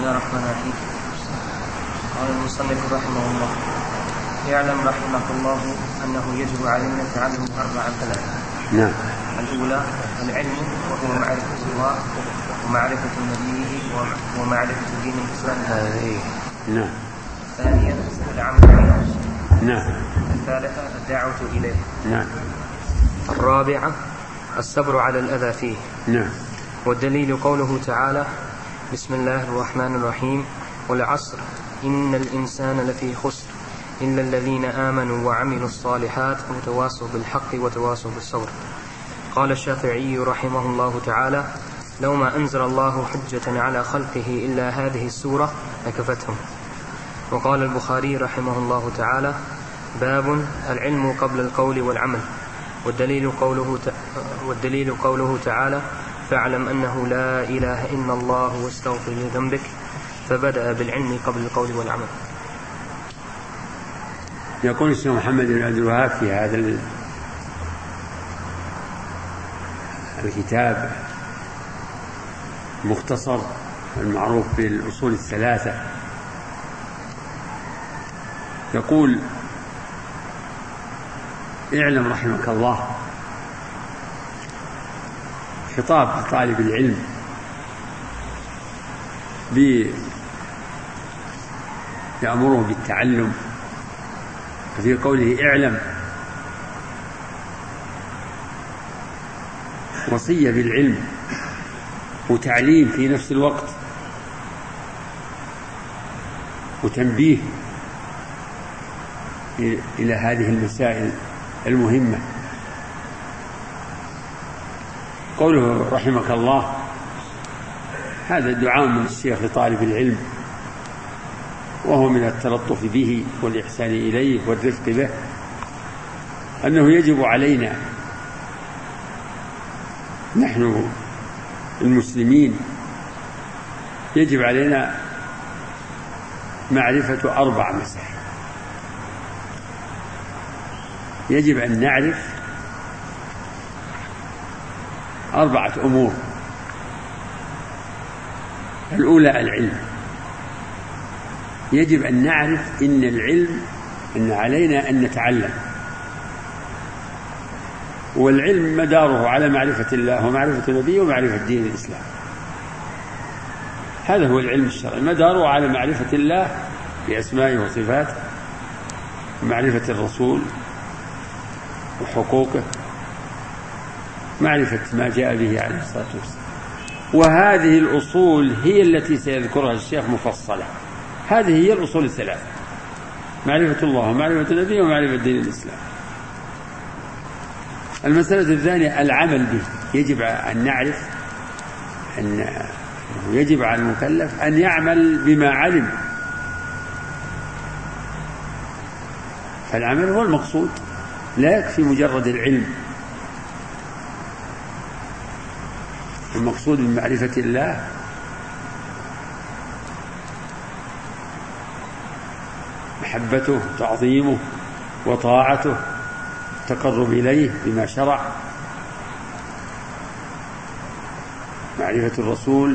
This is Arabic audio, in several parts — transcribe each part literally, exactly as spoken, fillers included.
الله الرحمن الرحيم. قال المصنف رحمه الله: يعلم رحمك الله أنه يجب علينا تعلم أربعا ثلاثة. نعم. الأولى العلم، وهو معرفة الله ومعرفة نبيه ومعرفة دين الإسلام. نعم. الثانية العمل به. نعم. الثالثة الدعوة إليه. نعم. الرابعة الصبر على الأذى فيه. نعم. والدليل قوله تعالى: بسم الله الرحمن الرحيم: والعصر إن الإنسان لفي خسر إلا الذين آمنوا وعملوا الصالحات وتواصوا بالحق وتواصوا بالصبر. قال الشافعي رحمه الله تعالى: لو ما أنزل الله حجة على خلقه إلا هذه السورة لكفتهم. وقال البخاري رحمه الله تعالى: باب العلم قبل القول والعمل. والدليل قوله, والدليل قوله تعالى: فاعلم أنه لا إله إلا الله واستغفر لذنبك، فبدأ بالعلم قبل القول والعمل. يقول الشيخ محمد بن عبد الوهاب في هذا الكتاب مختصر المعروف بالأصول الثلاثة، يقول: اعلم رحمك الله، خطاب لطالب العلم يأمره بالتعلم. في قوله اعلم وصية بالعلم وتعليم في نفس الوقت وتنبيه إلى هذه المسائل المهمة. قوله رحمك الله هذا دعاء من الشيخ لطالب العلم، وهو من التلطف به والإحسان إليه والرفق به، أنه يجب علينا نحن المسلمين يجب علينا معرفة أربع مسائل. يجب أن نعرف أربعة أمور. الأولى العلم. يجب أن نعرف إن العلم أن علينا أن نتعلم، والعلم مداره على معرفة الله ومعرفة نبيه ومعرفة دين الإسلام. هذا هو العلم الشرعي، مداره على معرفة الله بأسمائه وصفاته، ومعرفة الرسول وحقوقه، معرفة ما جاء به عليه الصلاة والسلام. وهذه الأصول هي التي سيذكرها الشيخ مفصلة. هذه هي الأصول الثلاثة: معرفة الله ومعرفة النبي ومعرفة دين الإسلام. المسألة الثانية العمل به. يجب أن نعرف أن يجب على المكلف أن يعمل بما علم، فالعمل هو المقصود، لا يكفي مجرد العلم. المقصود من معرفة الله محبته، تعظيمه، وطاعته، التقرب إليه بما شرع. معرفة الرسول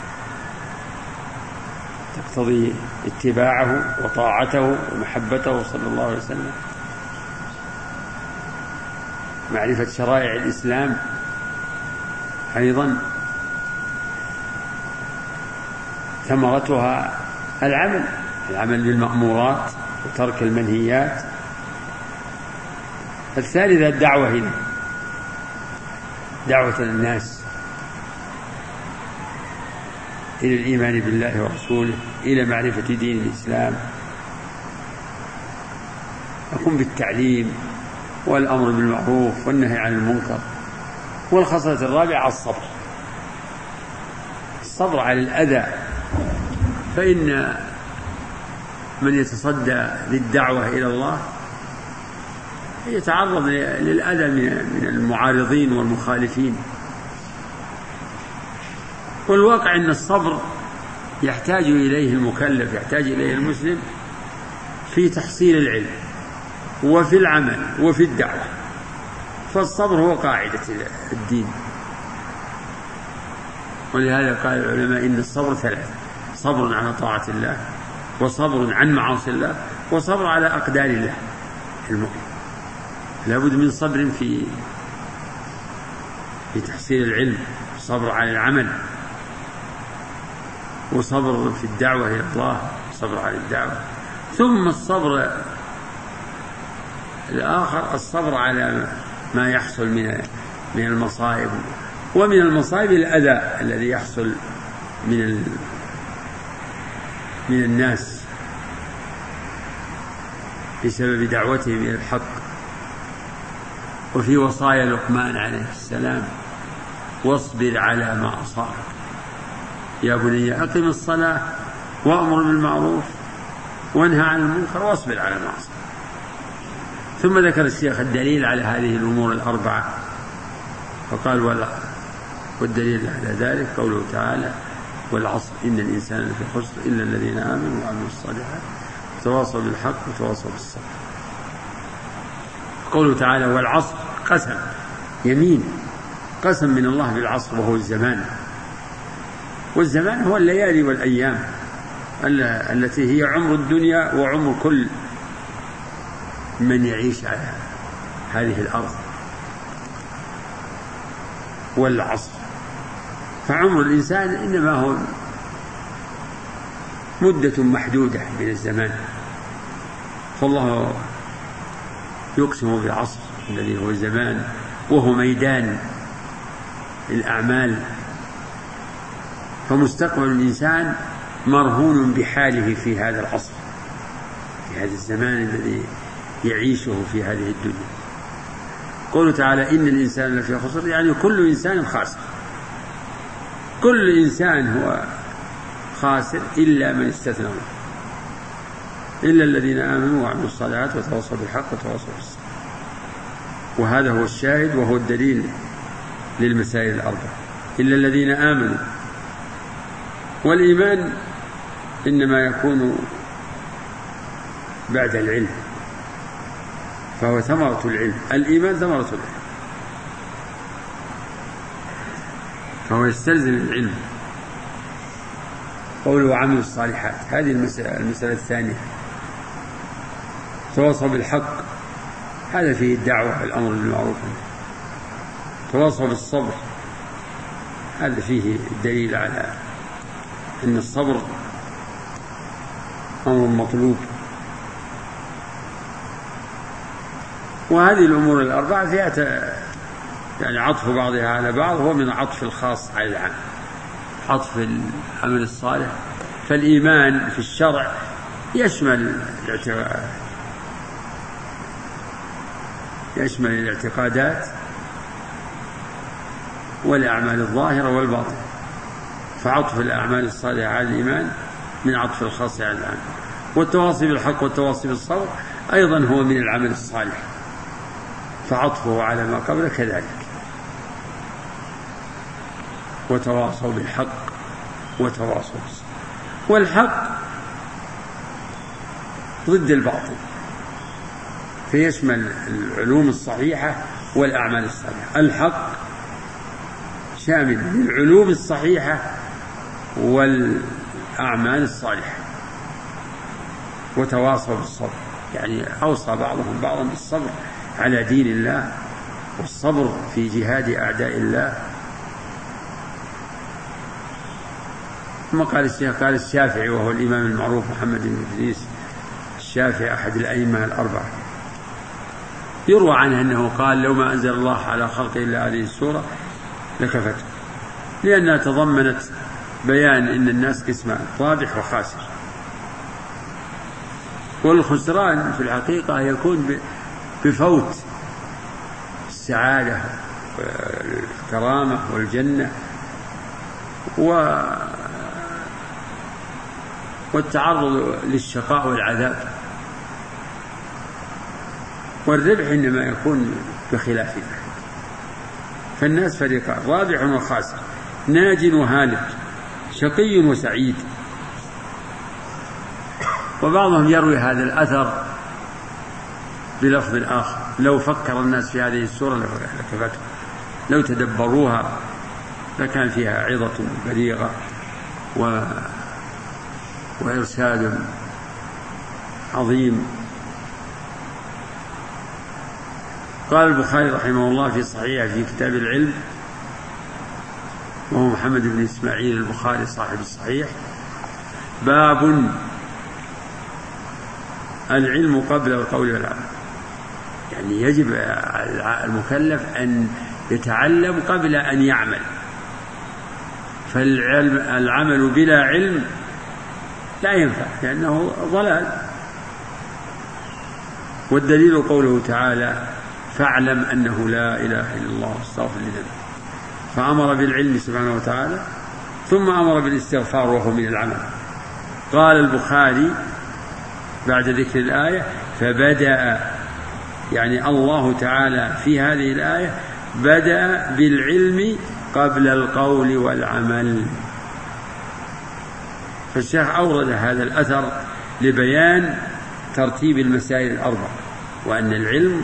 تقتضي اتباعه وطاعته ومحبته صلى الله عليه وسلم. معرفة شرائع الإسلام أيضا ثمرتها العمل العمل بالمأمورات وترك المنهيات. الثالثة الدعوة إليه، دعوة الناس إلى الإيمان بالله ورسوله، إلى معرفة دين الإسلام، يقوم بالتعليم والأمر بالمعروف والنهي عن المنكر. والخصلة الرابعة الصبر، الصبر على الأذى، فإن من يتصدى للدعوة إلى الله يتعرض للأذى من المعارضين والمخالفين. والواقع أن الصبر يحتاج إليه المكلف، يحتاج إليه المسلم في تحصيل العلم وفي العمل وفي الدعوة. فالصبر هو قاعدة الدين، ولهذا قال العلماء إن الصبر ثلاث: صبر على طاعة الله، وصبر عن معاصي الله، وصبر على أقدار الله. المؤمن لابد من صبر في في تحصيل العلم، صبر على العمل، وصبر في الدعوة إلى الله، صبر على الدعوة. ثم الصبر الآخر الصبر على ما يحصل من من المصائب، ومن المصائب الأذى الذي يحصل من من الناس بسبب دعوتهم إلى الحق. وفي وصايا لقمان عليه السلام: واصبر على ما أصابك يا بني أقم الصلاة وأمر بالمعروف وانهى عن المنكر واصبر على ما أصابك. ثم ذكر الشيخ الدليل على هذه الأمور الأربعة، فقال: ولا والدليل على ذلك قوله تعالى: والعصر إن الإنسان لفي خسر إلا الذين آمنوا وعملوا الصالحات وتواصوا بالحق وتواصوا بالصبر. قوله تعالى: والعصر قسم، يمين، قسم من الله بالعصر وهو الزمان، والزمان هو الليالي والأيام التي هي عمر الدنيا وعمر كل من يعيش على هذه الأرض. والعصر، فعمر الإنسان إنما هو مدة محدودة من الزمان، فالله يقسم بالعصر الذي هو الزمان، وهو ميدان الأعمال، فمستقبل الإنسان مرهون بحاله في هذا العصر، في هذا الزمان الذي يعيشه في هذه الدنيا. قوله تعالى: إن الإنسان لفي خسر، يعني كل إنسان خاسر، كل إنسان هو خاسر إلا من استثنى، إلا الذين آمنوا وعملوا الصالحات وتواصوا بالحق وتواصوا بالصبر. وهذا هو الشاهد وهو الدليل للمسائل الأربعة: إلا الذين آمنوا. والإيمان إنما يكون بعد العلم، فهو ثمرة العلم، الإيمان ثمرة العلم، فهو يستلزم العلم. قوله وعملوا الصالحات، هذه المسألة, المسألة الثانية. تواصوا بالحق، هذا فيه الدعوة والأمر بالمعروف. تواصوا بالصبر، هذا فيه الدليل على أن الصبر أمر مطلوب. وهذه الأمور الأربعة فيها يعني عطف بعضها على بعض، هو من عطف الخاص على العام، عطف العمل الصالح. فالإيمان في الشرع يشمل يشمل الاعتقادات والأعمال الظاهرة والباطنة، فعطف الأعمال الصالحة على الإيمان من عطف الخاص على العام. والتواصي بالحق والتواصي بالصبر أيضا هو من العمل الصالح، فعطفه على ما قبل كذلك. وتواصوا بالحق وتواصوا بالصبر. والحق ضد الباطل، فيشمل العلوم الصحيحة والأعمال الصالحة. الحق شامل للعلوم الصحيحة والأعمال الصالحة. وتواصوا بالصبر، يعني أوصى بعضهم بعضا بالصبر على دين الله، والصبر في جهاد أعداء الله. ثم قال الشيخ قال الشافعي، وهو الإمام المعروف محمد بن إدريس الشافعي أحد الأئمة الأربعة، يروى عنه أنه قال: لو ما أنزل الله على خلقه إلا هذه السورة لكفته، لأنها تضمنت بيان أن الناس قسمان: رابح وخاسر. والخسران في الحقيقة يكون بفوت السعادة والكرامة والجنة والتعرض للشقاء والعذاب. والربح إنما يكون بخلاف ذلك. فالناس فريقان: رابح وخاسر، ناج وهالك، شقي وسعيد. وبعضهم يروي هذا الأثر بلفظ آخر: لو فكر الناس في هذه السورة لكفتهم، لو تدبروها لكان فيها عظة بليغة وإرشاد عظيم. قال البخاري رحمه الله في صحيحه في كتاب العلم، وهو محمد بن إسماعيل البخاري صاحب الصحيح: باب العلم قبل القول والعمل. يعني يجب على المكلف أن يتعلم قبل أن يعمل، فالعمل بلا علم لا ينفع لأنه ضلال. والدليل قوله تعالى: فاعلم أنه لا إله إلا الله واستغفر لذنبك. فأمر بالعلم سبحانه وتعالى، ثم أمر بالاستغفار وهو من العمل. قال البخاري بعد ذكر الآية: فبدأ، يعني الله تعالى في هذه الآية بدأ بالعلم قبل القول والعمل. فالشيخ أورد هذا الأثر لبيان ترتيب المسائل الأربع، وأن العلم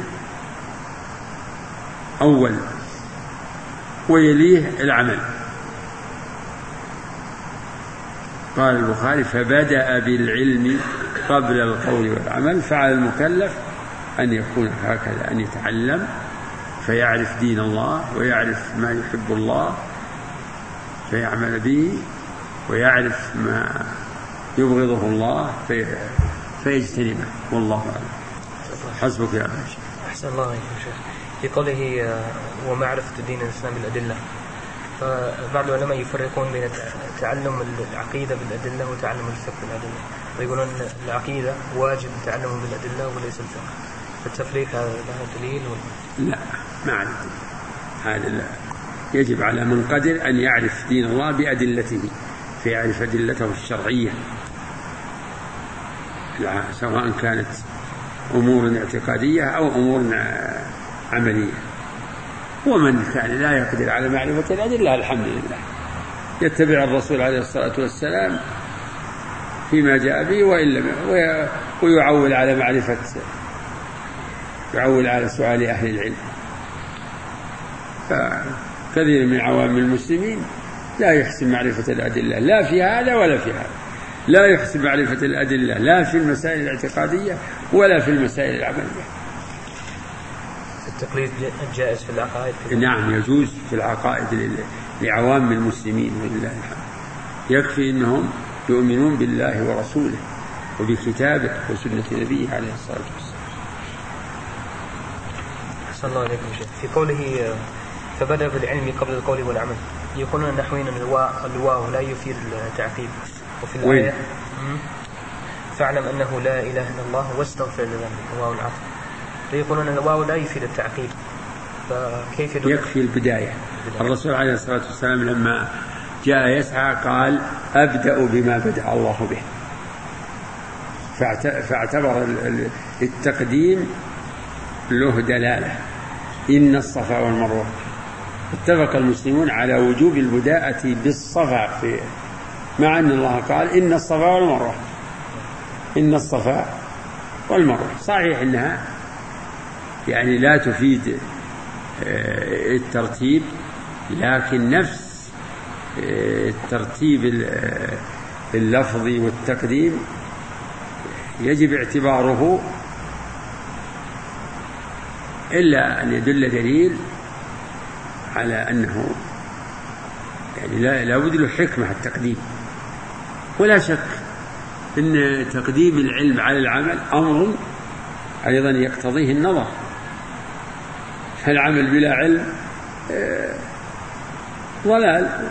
أول ويليه العمل. قال البخاري: فبدأ بالعلم قبل القول والعمل. فعلى المكلف أن يكون هكذا، أن يتعلم فيعرف دين الله ويعرف ما يحب الله فيعمل به، ويعرف ما يبغضه الله في فيجتنبه. والله أعلم. حسبك يا أخي. أحسن الله عليكم شيخ. في قوله ومعرفة دين الإسلام بالأدلة، فبعض العلماء يفرقون بين تعلم العقيدة بالأدلة وتعلم الفقه بالأدلة، ويقولون العقيدة واجب تعلمه بالأدلة وليس الفقه. فالتفريق هذا له دليل ولا؟ لا، ما عندي هذا. لا، يجب على من قدر أن يعرف دين الله بأدلته، فيعرف أدلته الشرعية، سواء كانت أمور اعتقادية أو أمور عملية. ومن كان لا يقدر على معرفة الأدلة الحمد لله يتبع الرسول عليه الصلاة والسلام فيما جاء به، وإلا ويعول على معرفة، يعول على سؤال أهل العلم. فكثير من عوام المسلمين لا يحسن معرفة الأدلة، لا في هذا ولا في هذا. لا يحسن معرفة الأدلة لا في المسائل الاعتقادية ولا في المسائل العملية. التقليد جائز في العقائد؟ نعم، يجوز في العقائد لعوام المسلمين ولله الحمد. يكفي أنهم يؤمنون بالله ورسوله وبكتابه وسنة نبيه عليه الصلاة والسلام. أحسن الله عليكم شيخ. في قوله فبدأ بالعلم قبل القول والعمل، يقولون النحويين الواو لا يفيد التعقيب، وفي الآية فاعلم أنه لا إله إلا الله واستغفر لذنبك واو العطف، فيقولون الواو لا يفيد التعقيب، فكيف يدل؟ يكفي البداية. الرسول عليه الصلاة والسلام لما جاء يسعى قال: أبدأ بما بدأ الله به، فاعتبر التقديم له دلالة. إن الصفا والمروة، اتفق المسلمون على وجوب البداءة بالصفا، في مع أن الله قال: إن الصفا والمروة، إن الصفا والمروة. صحيح إنها يعني لا تفيد الترتيب، لكن نفس الترتيب اللفظي والتقديم يجب اعتباره، إلا أن يدل دليل على أنه يعني لا, لا بد له حكمة التقديم. ولا شك أن تقديم العلم على العمل أمر أيضا يقتضيه النظر، فالعمل بلا علم ضلال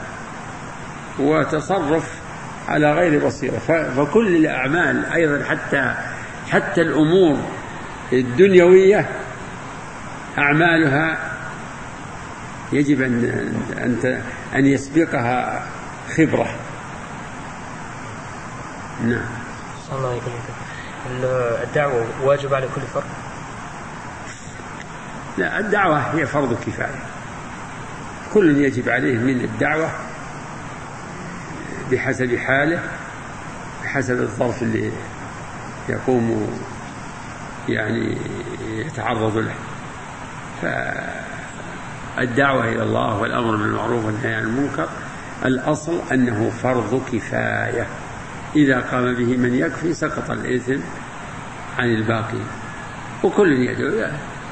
وتصرف على غير بصيرة. فكل الأعمال أيضا حتى حتى الأمور الدنيوية أعمالها يجب أن أن يسبقها خبرة. نعم. صلى الله عليه وسلم. الدعوة واجب على كل فرد؟ لا، الدعوة هي فرض كفاية، كل يجب عليه من الدعوة بحسب حاله، بحسب الظرف اللي يقوم يعني يتعرض له. فالدعوة إلى الله والأمر بالمعروف والنهي عن المنكر الأصل أنه فرض كفاية، إذا قام به من يكفي سقط الإثم عن الباقي، وكل يدعو.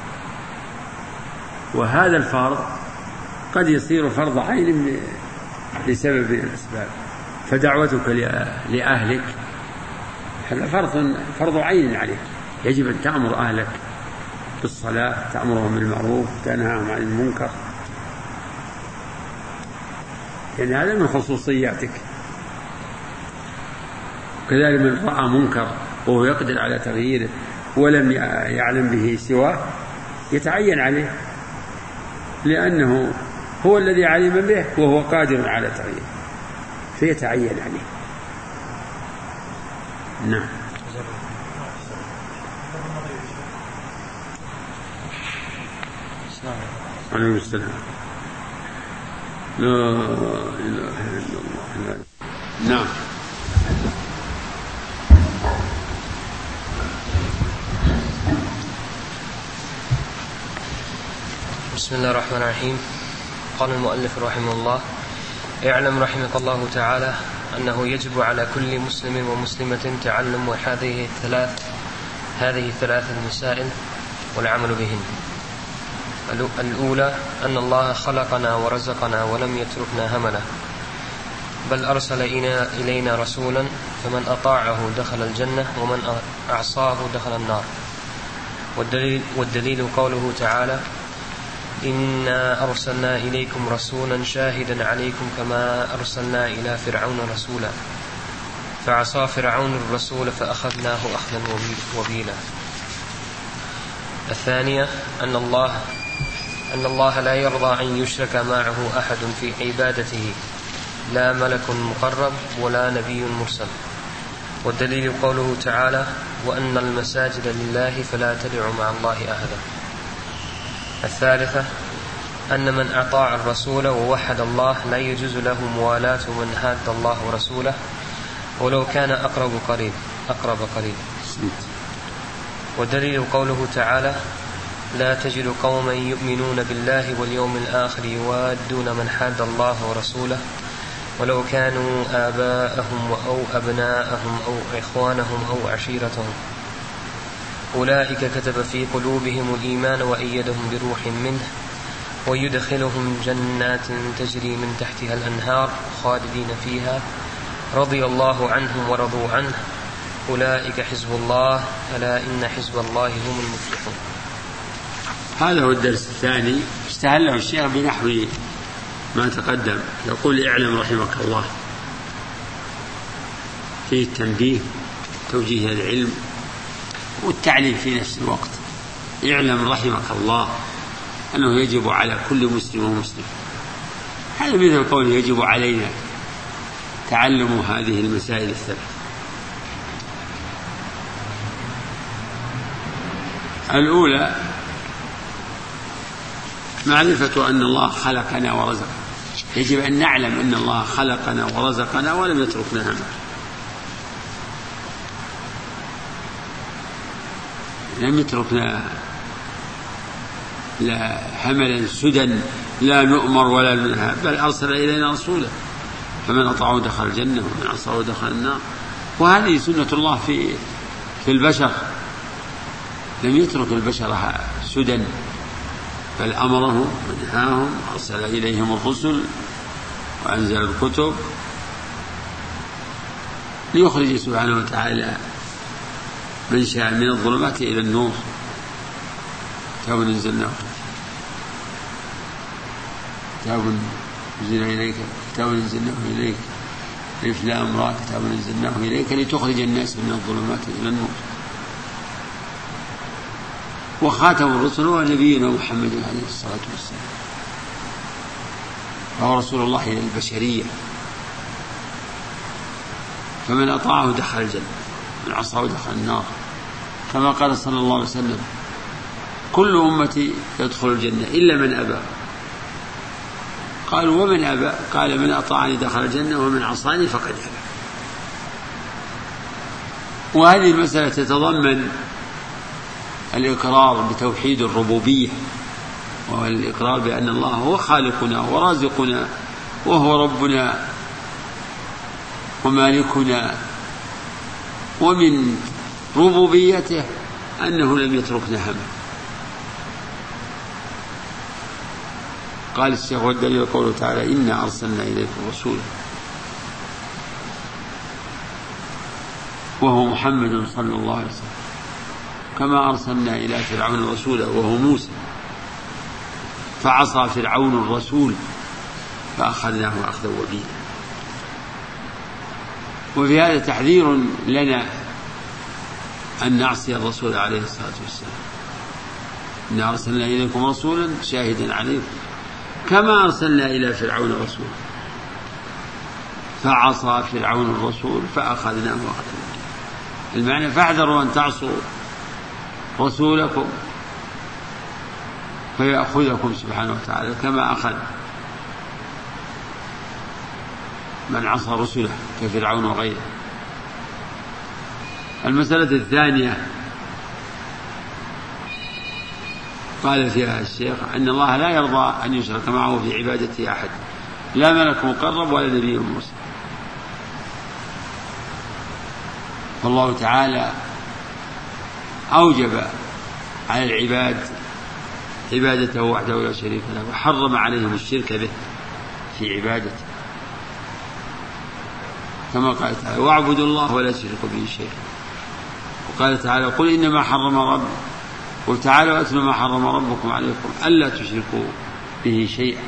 وهذا الفرض قد يصير فرض عين لسبب من الأسباب، فدعوتك لأهلك هذا فرض فرض عين عليك، يجب أن تأمر أهلك بالصلاة، تأمرهم بالمعروف، تنهاهم عن المنكر، لأن هذا من خصوصياتك. كذلك من رأى منكر وهو يقدر على تغييره ولم يعلم به سواه يتعين عليه، لأنه هو الذي علم به وهو قادر على تغييره، فيتعين عليه. نعم. عليه السلام. لا إله إلا الله. نعم. بسم الله الرحمن الرحيم. قال المؤلف رحمه الله: اعلم رحمك الله تعالى أنه يجب على كل مسلم ومسلمة تعلم هذه الثلاث هذه الثلاث المسائل والعمل بهن. الأولى أن الله خلقنا ورزقنا ولم يتركنا هملا، بل أرسل إلينا رسولا، فمن أطاعه دخل الجنة ومن أعصاه دخل النار. والدليل, والدليل قوله تعالى: إنا أرسلنا إليكم رسولا شاهدا عليكم كما أرسلنا إلى فرعون رسولا، فعصى فرعون الرسول فأخذناه أخذا وبيلا. الثانية أن الله أن الله لا يرضى أن يشرك معه أحد في عبادته، لا ملك مقرب ولا نبي مرسل. والدليل قوله تعالى: وأن المساجد لله فلا تدعوا مع الله أحدا. الثالثة أن من أطاع الرسول ووحد الله لا يجوز له موالاة من حاد الله ورسوله ولو كان أقرب قريب أقرب قريب. والدليل قوله تعالى: لا تجد قوما يؤمنون بالله واليوم الآخر يوادون من حاد الله ورسوله ولو كانوا آباءهم أو أبناءهم أو إخوانهم أو عشيرتهم، أولئك كتب في قلوبهم الإيمان وأيدهم بروح منه ويدخلهم جنات تجري من تحتها الأنهار خالدين فيها رضي الله عنهم ورضوا عنه أولئك حزب الله ألا إن حزب الله هم المفلحون. هذا هو الدرس الثاني، استهله الشيخ بنحو ما تقدم. يقول: اعلم رحمك الله، فيه التنبيه، توجيه العلم والتعليم في نفس الوقت. اعلم رحمك الله أنه يجب على كل مسلم ومسلم، هذا مثل قوله يجب علينا تعلم هذه المسائل الثلاث. الأولى معرفة أن الله خلقنا ورزقنا، يجب أن نعلم أن الله خلقنا ورزقنا ولم يتركنا هملا. لم يتركنا لا هملا سدى لا نؤمر ولا ننهى، بل أرسل إلينا رسولا، فمن أطاعه دخل الجنة ومن عصاه دخل النار. وهذه سنة الله في في البشر، لم يترك البشر سدى، بل أمرهم ونهاهم، أرسل إليهم الرسل وأنزل الكتب ليخرج سبحانه وتعالى من شاء من الظلمات إلى النور. كتاب أنزلناه كتاب أنزل إليك كتاب أنزلناه إليك ألف لام را كتاب أنزلناه إليك لتخرج الناس من الظلمات إلى النور. وخاتم الرسل هو نبينا محمد عليه الصلاة والسلام، فهو رسول الله إلى البشرية، فمن أطاعه دخل الجنة من عصاه دخل النار، كما قال صلى الله عليه وسلم: كل أمتي يدخل الجنة إلا من أبى. قالوا: ومن أبى؟ قال: من أطاعني دخل الجنة ومن عصاني فقد أبى. وهذه المسألة تتضمن الإقرار بتوحيد الربوبية، وهو الإقرار بأن الله هو خالقنا ورازقنا وهو ربنا ومالكنا ومن ربوبيته أنه لم يتركنا هملا. قال الشيخ والدليل قوله تعالى إنا أرسلنا إليكم رسولا وهو محمد صلى الله عليه وسلم كما أرسلنا إلى فرعون رسولا وهو موسى فعصى فرعون الرسول فأخذناه أخذا وبيلا. وفي هذا تحذير لنا أن نعصي الرسول عليه الصلاة والسلام. إنا أرسلنا إليكم رسولا شاهدا عليكم كما أرسلنا إلى فرعون رسولا فعصى فرعون الرسول فأخذناه أخذا. المعنى فاحذروا أن تعصوا رسولكم فيأخذكم سبحانه وتعالى كما أخذ من عصى رسله كفرعون وغيره. المسألة الثانية قال فيها الشيخ أن الله لا يرضى أن يشرك معه في عبادته أحد لا ملك مقرب ولا نبي مرسل. فالله تعالى أوجب على العباد عبادته وحده لا شريك له وحرم عليهم الشرك به في عبادته كما قال تعالى واعبدوا الله ولا تشركوا به شيئا. وقال تعالى قل إنما حرم ربي قل تعالوا أتلوا ما حرم ربكم عليكم ألا تشركوا به شيئا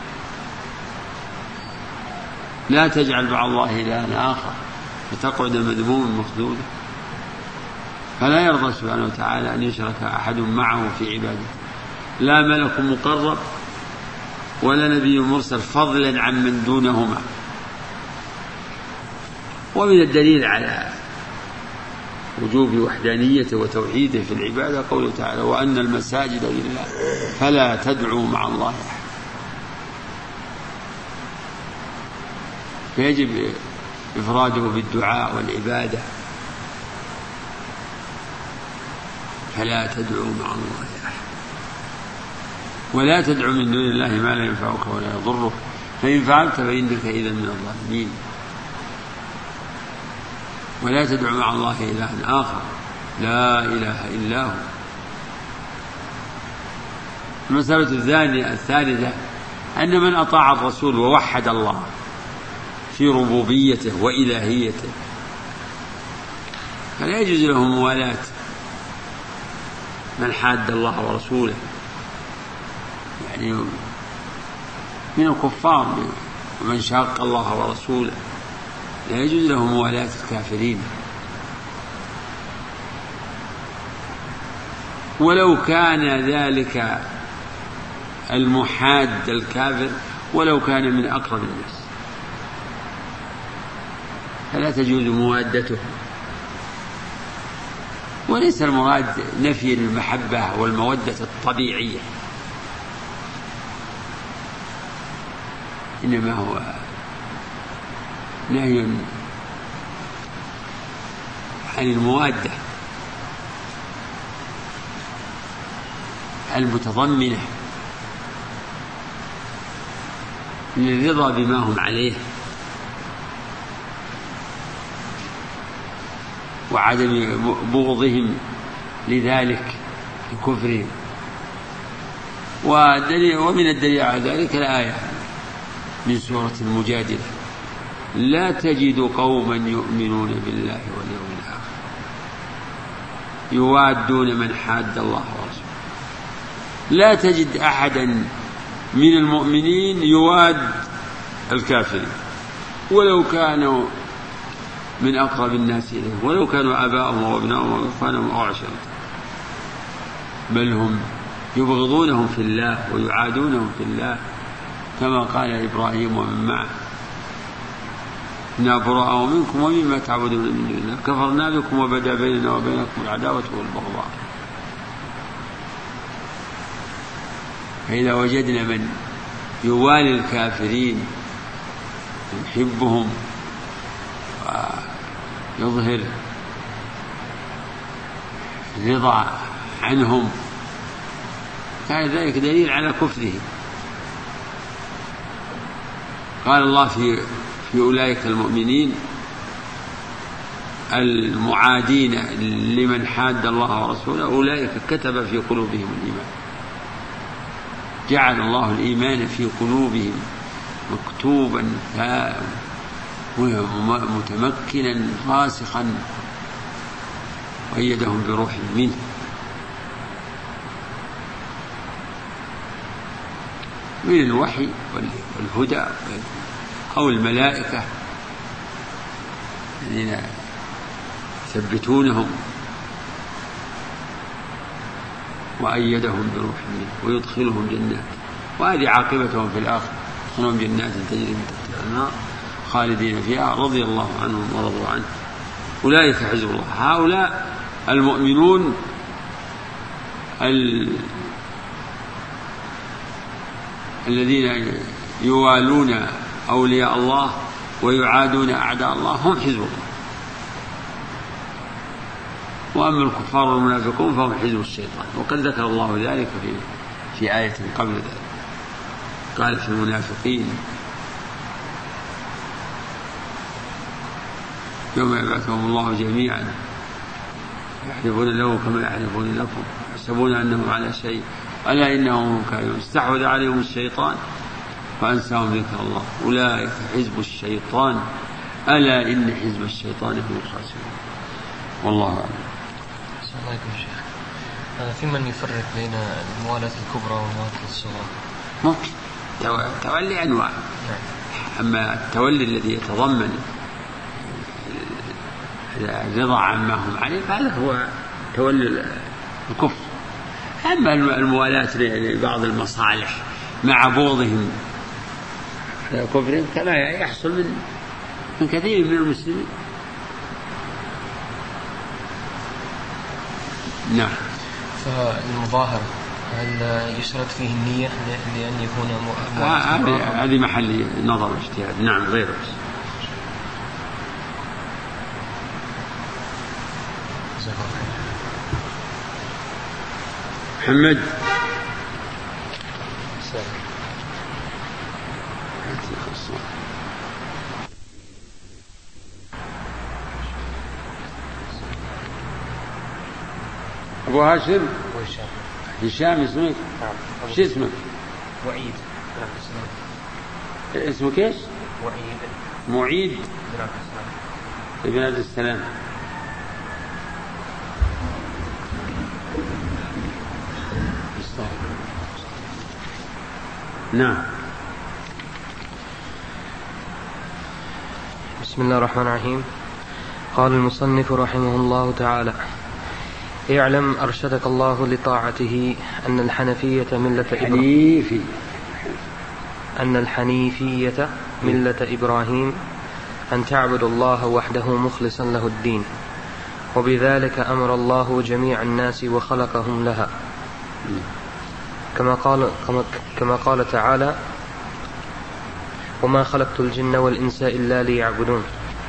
لا تجعل مع الله إلها آخر فتقعد مذموما مخذولا. فلا يرضى سبحانه وتعالى أن يشرك أحد معه في عبادته لا ملك مقرب ولا نبي مرسل فضلا عن من دونهما. ومن الدليل على وجوب وحدانيته وتوحيده في العبادة قوله تعالى وأن المساجد لله فلا تدعوا مع الله أحد. فيجب إفراده بالدعاء والعبادة فلا تدعوا مع الله أحد ولا تدعوا من دون الله ما لا ينفعك ولا يضرك فإن فعلت فإنك إذا من الظالمين. ولا تدع مع الله إلها آخر لا إله إلا هو. المسألة الثانية الثالثة أن من أطاع الرسول ووحد الله في ربوبيته وإلهيته فلا يجوز له موالاة من حاد الله ورسوله يعني من الكفار ومن شاق الله ورسوله لا يجوز له موالاة الكافرين ولو كان ذلك المحاد الكافر ولو كان من أقرب الناس فلا تجوز موادته. وليس المراد نفي المحبة والمودة الطبيعية إنما هو نهي عن الموادة المتضمنة للرضا بما هم عليه وعدم بغضهم لذلك لكفرهم. ومن الدليل على ذلك الآية من سورة المجادلة لا تجد قوما يؤمنون بالله واليوم الآخر يوادون من حاد الله ورسوله. لا تجد أحدا من المؤمنين يواد الكافرين ولو كانوا من أقرب الناس إليه ولو كانوا آباءهم وابنائهم وإخوانهم أو عشيرتهم بل هم يبغضونهم في الله ويعادونهم في الله كما قال إبراهيم ومن معه إنا براء منكم ومما تعبدون من دون الله كفرنا بكم وبدا بيننا وبينكم العداوة والبغضاء. فإذا وجدنا من يوالي الكافرين يحبهم ويظهر رضا عنهم كان ذلك دليل على كفره. قال الله في في أولئك المؤمنين المعادين لمن حاد الله ورسوله أولئك كتب في قلوبهم الإيمان، جعل الله الإيمان في قلوبهم مكتوبا متمكنا راسخا، وأيدهم بروح منه. من الوحي والهدى أو الملائكة الذين يثبتونهم، وأيدهم بروح منه ويدخلهم جنات، وهذه عاقبتهم في الآخرة، يدخلهم جنات تجري من تحتها الأنهار خالدين فيها رضي الله عنهم ورضوا عنه، أولئك حزب الله. هؤلاء المؤمنون ال... الذين يوالون أولياء الله ويعادون أعداء الله هم حزب الله. وأما الكفار والمنافقون فهم حزب الشيطان، وقد ذكر الله ذلك في في آية قبل ذلك، قال في المنافقين يوم يبعثهم الله جميعا يحلفون له كما يحلفون لكم يحسبون أنهم على شيء ألا إنهم هم كاذبون، استحوذ عليهم الشيطان فأنساهم ذكر الله، أولئك حزب الشيطان ألا إن حزب الشيطان هم الخاسرون. والله أعلم. السلام عليكم شيخ. في من يفرق بين الموالاة الكبرى والموالاة الصغرى؟ ممكن تولي أنواع، أما التولي الذي يتضمن الرضا عما هم عليه فهذا هو تولي الكفر. أما الموالاة لبعض المصالح مع بغضهم كفرهم كما يحصل من من كثير من المسلمين. نعم. فالمظاهر هل يشترط فيه النية لأن يكون هذه محل نظر واجتهاد. نعم غير بس. محمد أبو هاشم هشام اسمك؟ شو اسمك؟ وعيد. اسمك ايش؟ وعيد. معيد ابن عبد السلام. نعم. بسم الله الرحمن الرحيم. قال المصنف رحمه الله تعالى: اعلم أرشدك الله لطاعته أن الحنفية ملة إبراهيم أن الحنيفية ملة إبراهيم أن تعبد الله وحده مخلصا له الدين، وبذلك أمر الله جميع الناس وخلقهم لها، كما قال, كما قال تعالى: وما خلقت الجن والإنس إلا ليعبدون.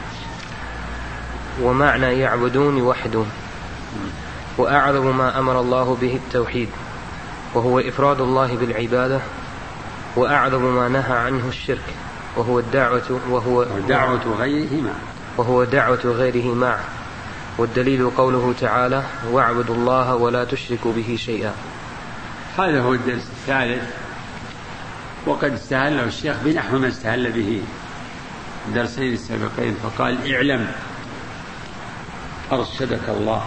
ومعنى يعبدون يوحدون. وأعظم ما أمر الله به التوحيد، وهو إفراد الله بالعبادة، وأعظم ما نهى عنه الشرك، وهو الدعوة وهو دعوة غيره معه وهو دعوة غيره معه. والدليل قوله تعالى: واعبدوا الله ولا تشركوا به شيئا. هذا هو الدرس الثالث، وقد استهله الشيخ بنحو ما استهل به الدرسين السابقين، فقال: اعلم أرشدك الله،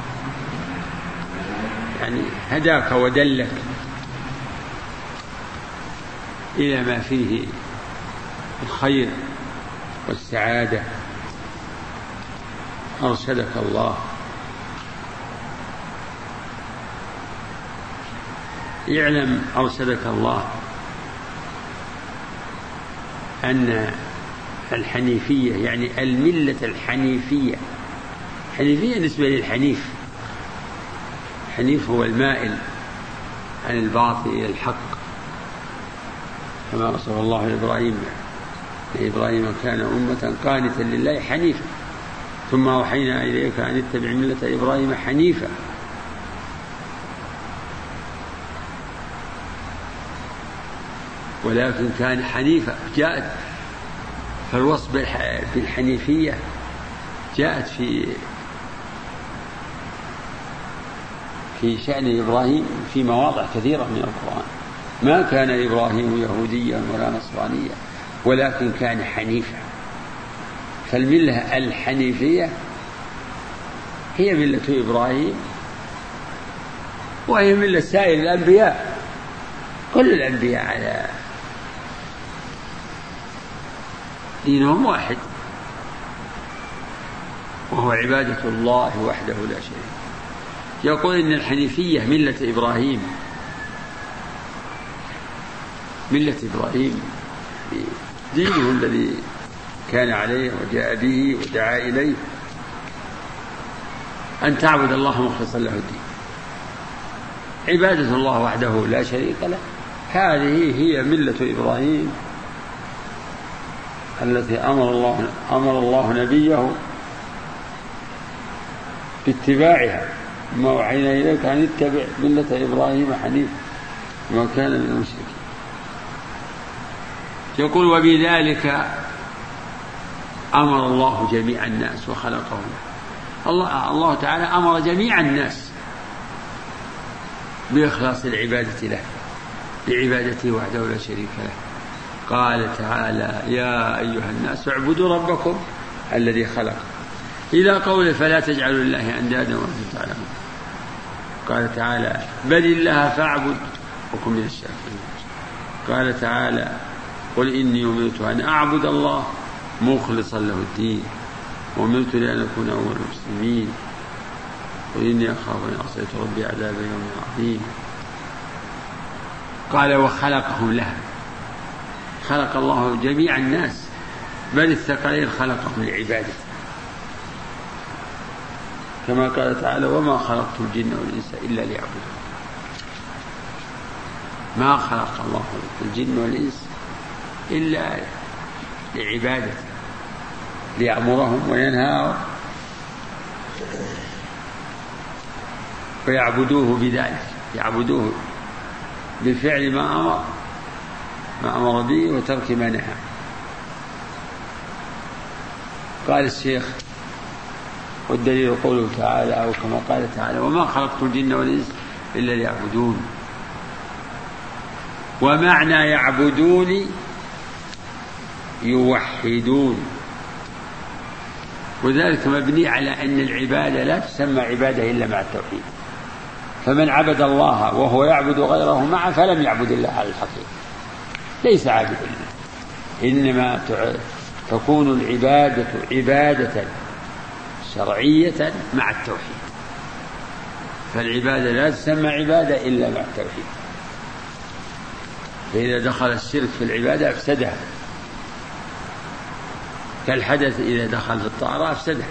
يعني هداك ودلك إلى ما فيه الخير والسعادة. أرشدك الله. اعلم أرشدك الله أن الحنيفية يعني الملة الحنيفية، حنيفية نسبة للحنيف، الحنيف هو المائل عن الباطل إلى الحق، كما وصف الله إبراهيم: إبراهيم كان أمة قانتا لله حنيفا ثم أوحينا إليك أن اتبع ملة إبراهيم حنيفا. ولكن كان حنيفا، جاءت فالوصف بالحنيفية جاءت في في شأن إبراهيم في مواضع كثيرة من القرآن. ما كان إبراهيم يهوديا ولا نصرانيا ولكن كان حنيفا. فالملة الحنيفية هي ملة إبراهيم، وهي ملة سائر الأنبياء. كل الأنبياء على دينهم واحد، وهو عبادة الله وحده لا شريك. يقول إن الحنيفية ملة إبراهيم، ملة إبراهيم دينه الذي كان عليه وجاء به ودعا إليه، أن تعبد الله مخلصا له الدين، عبادة الله وحده لا شريك له. هذه هي ملة إبراهيم التي أمر الله أمر الله نبيه باتباعها. ما أوحينا إليك أن اتبع ملة إبراهيم حنيفا وما كان من المشركين. يقول وبذلك أمر الله جميع الناس وخلقهم. الله, الله تعالى أمر جميع الناس بإخلاص العبادة له، بعبادته وحده لا شريك له. قال تعالى يا أيها الناس اعبدوا ربكم الذي خلق، إلى قوله فلا تجعلوا لله أندادا وأنتم تعلمون. قال تعالى بل الله فاعبد وكن من الشاكرين. قال تعالى قل إني أمرت أن أعبد الله مخلصا له الدين وأمرت لأن أكون أول المسلمين قل إني أخاف إن عصيت ربي عذاب يوم عظيم. قال وخلقهم لها، خلق الله جميع الناس، بل الثقلين خلقهم لعبادته، كما قال تعالى وما خلقت الجن والإنس إلا ليعبدون. ما خلق الله الجن والإنس إلا لعبادته، ليأمرهم وينهاهم ويعبدوه بذلك، يعبدوه بفعل ما أمر ما أمر به وترك ما نهى. قال الشيخ والدليل قوله تعالى أو كما قال تعالى وما خلقت الجن والإنس إلا ليعبدون. ومعنى يعبدون يوحدون، وذلك مبني على أن العبادة لا تسمى عبادة إلا مع التوحيد. فمن عبد الله وهو يعبد غيره معه فلم يعبد الله على الحقيقة، ليس عابدا له. إنما تكون العبادة عبادة شرعية مع التوحيد، فالعبادة لا تسمى عبادة إلا مع التوحيد. فإذا دخل الشرك في العبادة أفسدها، كالحدث إذا دخل في الطهارة أفسدها.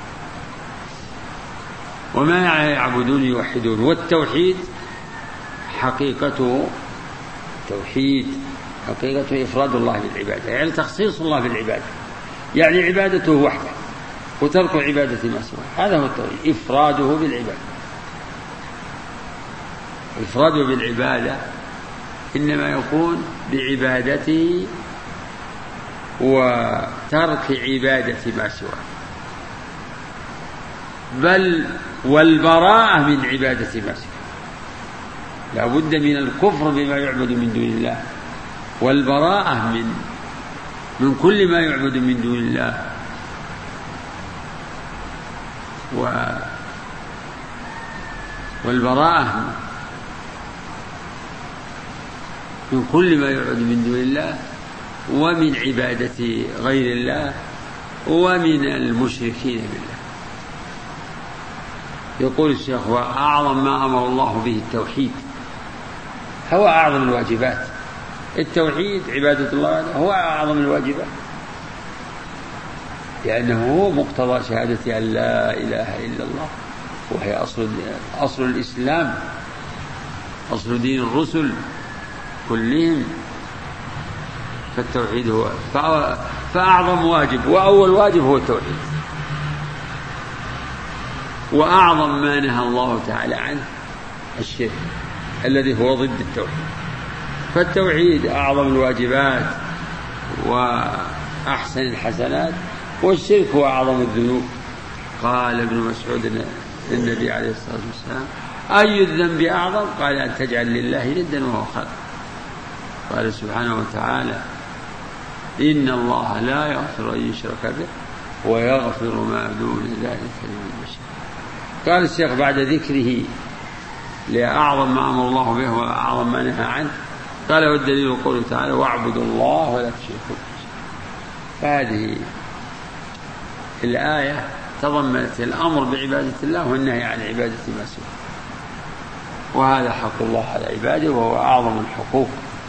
وما يعبدون يوحدون، والتوحيد حقيقته توحيد حقيقته إفراد الله بالعبادة، يعني تخصيص الله بالعبادة، يعني عبادته وحده وترك عبادة ما سواه. هذا هو التوحيد، إفراده بالعبادة. إفراده بالعبادة إنما يكون بعبادته وترك عبادة ما سواه، بل والبراءة من عبادة ما سواه. لا بد من الكفر بما يعبد من دون الله، والبراءة من من كل ما يعبد من دون الله، و والبراءة من كل ما يعبد من دون الله ومن عبادة غير الله ومن المشركين بالله. يقول الشيخ وأعظم ما أمر الله به التوحيد، هو أعظم الواجبات. التوحيد عبادة الله هو أعظم الواجبات، لأنه هو مقتضى شهادة أن لا إله إلا الله، وهي أصل أصل الإسلام، أصل دين الرسل كلهم. فالتوحيد هو فأعظم واجب، وأول واجب هو التوحيد، وأعظم ما نهى الله تعالى عنه الشرك الذي هو ضد التوحيد. فالتوحيد أعظم الواجبات وأحسن الحسنات، والشرك هو أعظم الذنوب قال ابن مسعود للنبي عليه الصلاة والسلام: أي الذنب أعظم؟ قال: أن تجعل لله ندا وهو خلق. قال سبحانه وتعالى: إن الله لا يغفر أن يشرك به ويغفر ما دون ذلك لمن يشاء. قال الشيخ بعد ذكره لأعظم ما أمر الله به وأعظم ما نهى عنه، قال: والدليل قوله تعالى: واعبدوا الله ولا تشركوا به. فهذه الآية تضمنت الأمر بعبادة الله والنهي عن عبادة ما سواه، وهذا حق الله على عباده وهو أعظم الحقوق.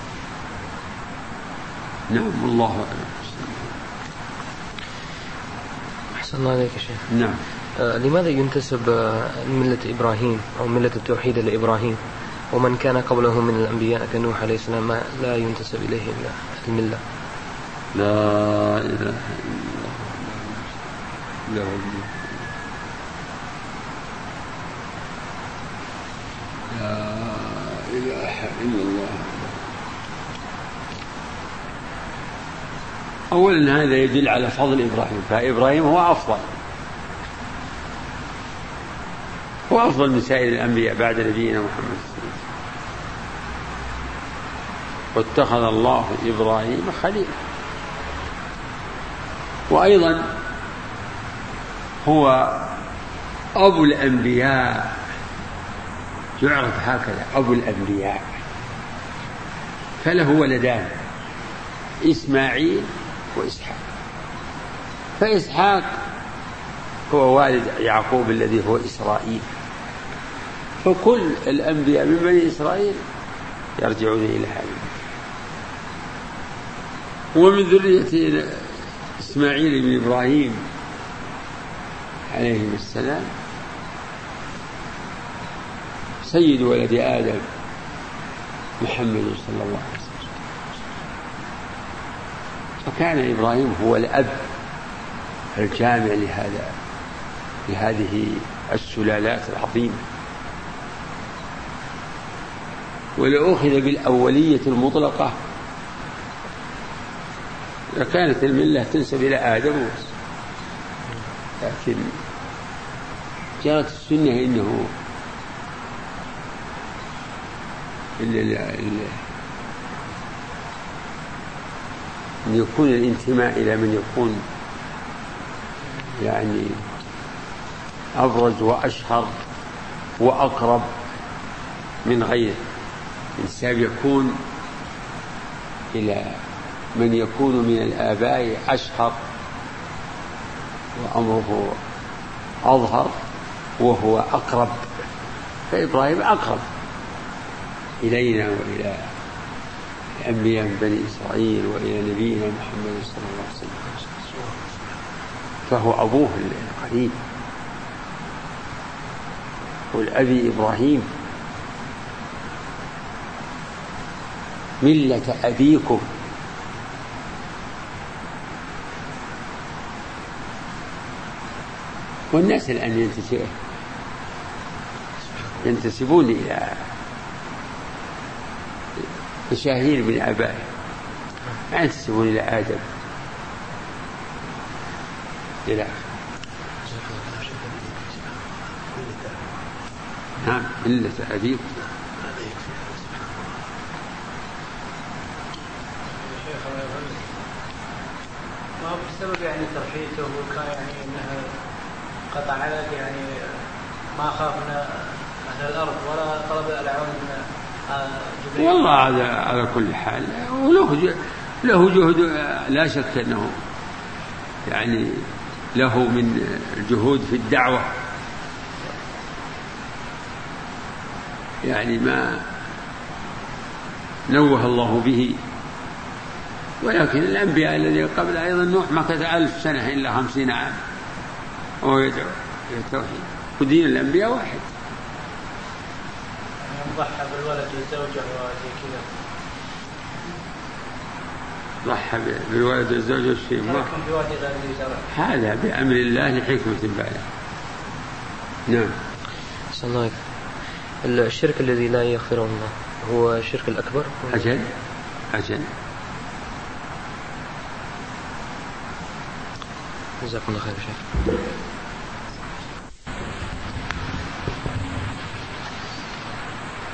نعم، والله أعلم. أحسن الله عليك يا شيخ. نعم. آه لماذا ينتسب آه ملة إبراهيم أو ملة التوحيد لإبراهيم، ومن كان قبله من الأنبياء كنوح عليه السلام ما لا ينتسب إليه إلا الملة؟ لا إله إلا الله لا إله إلا الله. أولا هذا يدل على فضل إبراهيم، فإبراهيم هو أفضل هو أفضل من سائر الأنبياء بعد نبينا محمد. واتخذ الله إبراهيم خليلا. وأيضا هو أبو الأنبياء، يعرف هكذا أبو الأنبياء، فله ولدان إسماعيل وإسحاق. فإسحاق هو والد يعقوب الذي هو إسرائيل، فكل الأنبياء من بني إسرائيل يرجعون إلى هذا. ومن ذرية إسماعيل بن إبراهيم عليه السلام سيد ولد آدم محمد صلى الله عليه وسلم. فكان إبراهيم هو الأب الجامع لهذا لهذه السلالات العظيمة. ولأخذ بالأولية المطلقة لكانت الملة تنسب إلى آدم بس، لكن جاءت السنة إنه إلا إلا أن يكون الانتماء إلى من يكون يعني أبرز وأشهر وأقرب من غيره. الإنسان يكون إلى من يكون من الآباء أشهر وأمره أظهر وهو أقرب، فإبراهيم أقرب إلينا وإلى الأنبياء من بني إسرائيل وإلى نبينا محمد صلى الله عليه وسلم، فهو أبوه القريب. والأبي إبراهيم ملة أبيكم، والناس الآن ينتسبون إلى مشاهير من آبائه، ينتسبون إلى آدم إلى نعم ملة أبيكم. ما هو بسبب يعني ترحيته وكان يعني انها قطع على يعني ما خاف من اهل الارض ولا طلب العون من جبريل. والله على على كل حال وله له جهد لا شك انه يعني له من الجهود في الدعوة يعني ما نوه الله به. ولكن الأنبياء الذين قبل أيضا نوح مكث ألف سنة إلا خمسين عام وهو يدعو إلى التوحيد، ودين الأنبياء واحد. ضحى بالولد والزوجة وزي كذا. ضحى بالولد والزوجة والشيء هذا بأمر الله لحكمة بالغة. نعم. صلى الله عليه وسلم. الشرك الذي لا يغفره الله هو الشرك الأكبر. أجل أجل. جزاكم الله خير شيخ.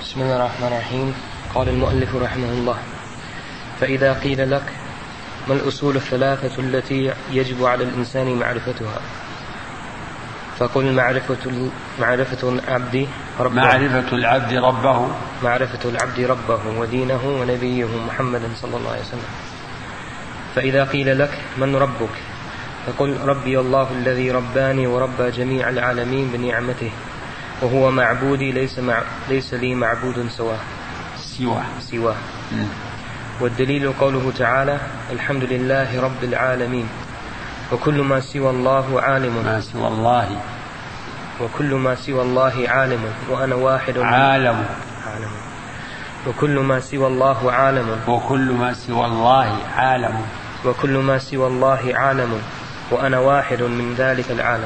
بسم الله الرحمن الرحيم. قال المؤلف رحمه الله: فإذا قيل لك ما الأصول الثلاثة التي يجب على الإنسان معرفتها؟ فقل معرفة معرفة العبد ربه معرفة العبد ربه معرفة العبد ربه ودينه ونبيه محمد صلى الله عليه وسلم. فإذا قيل لك من ربك؟ فقل ربي الله الذي رباني وربى جميع العالمين بنعمته، وهو معبودي ليس, مع ليس لي معبود سواه سواه, سواه. والدليل قوله تعالى: الحمد لله رب العالمين، وكل ما سوى الله عالم ما سوى الله وكل ما سوى الله عالم وأنا واحد عالم عالم وكل ما سوى الله عالم وكل ما سوى الله عالم وكل ما سوى الله عالم وأنا واحد من ذلك العالم.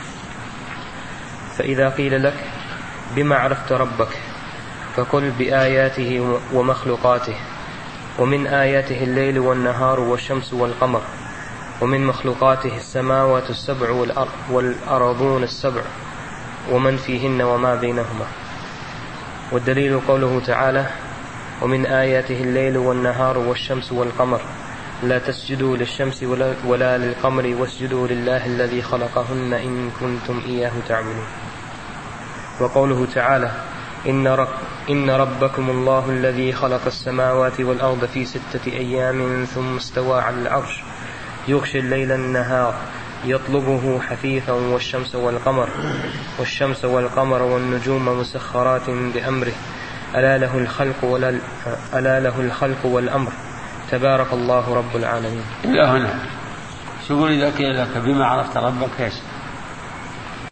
فإذا قيل لك بما عرفت ربك؟ فقل بآياته ومخلوقاته، ومن آياته الليل والنهار والشمس والقمر، ومن مخلوقاته السماوات السبع والأرضون السبع ومن فيهن وما بينهما. والدليل قوله تعالى: ومن آياته الليل والنهار والشمس والقمر لا تسجدوا للشمس ولا, ولا للقمر واسجدوا لله الذي خلقهن إن كنتم إياه تعبدون. وقوله تعالى: إن, رب إن ربكم الله الذي خلق السماوات والأرض في ستة أيام ثم استوى على العرش يغشي الليل النهار يطلبه حثيثا والشمس والقمر والشمس والقمر والنجوم مسخرات بأمره ألا له الخلق ولا ألا له الخلق والأمر تبارك الله رب العالمين. إلى هنا شو يقول إذا قيل لك بما عرفت ربك؟ إيش؟